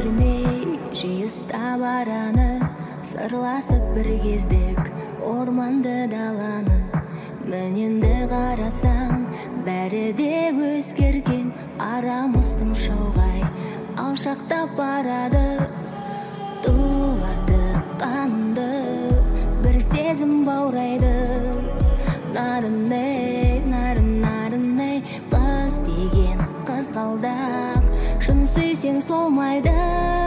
бермей жиі ұстап араны, сырласып бір кездік орманды даланы. Міненді қарасаң, бәрі де өзгерген, арамыздың шалғай алшақтап барады. Тулады қанды бір сезім баурайды. Нарынай, нарынай, қыз деген қызғалдақ, шын сүйсең солмайды.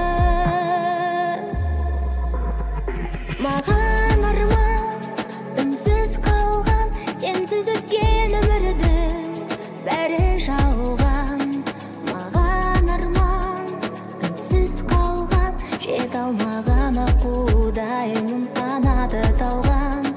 Маған арман үнсіз қалған, сенсіз өткен өмірдің бәрі жалған. Маған арман үнсіз қалған, жете алмаған аққудаймын, қанаты талған.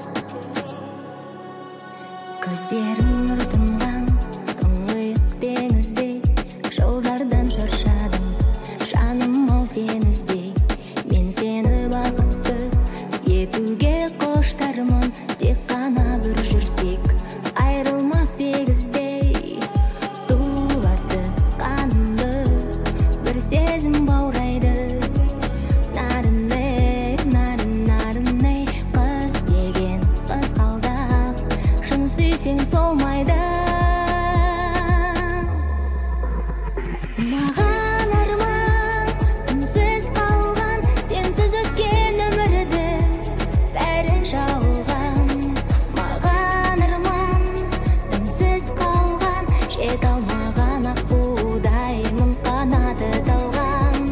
Көздерің нұр тұнған тұңғиық теңіздей, жылдардан шаршадым жаным ау сені іздей. Мен сені бақытты етуге құштармын, тек қана бір жүрсек айрылмас егіздей. Тулады қанымды бір сезім баурайды. Нарынай, нарынай, қыз деген қызғалдақ, шын сүйсең солмайды. Маған арман үнсіз қалған, сенсіз өткен өмірдің бәрі жалған. Маған арман үнсіз қалған, жете алмаған аққудаймын, қанаты талған.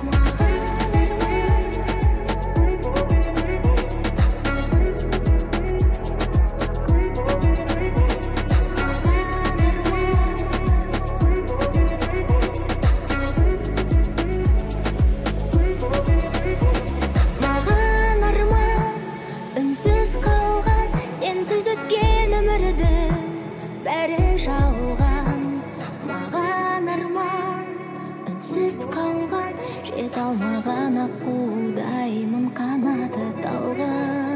Маған арман үнсіз қалған, сенсіз өткен өмірдің бәрі жалған. Маған арман үнсіз қалған, жете алмаған аққудаймын, қанаты талған.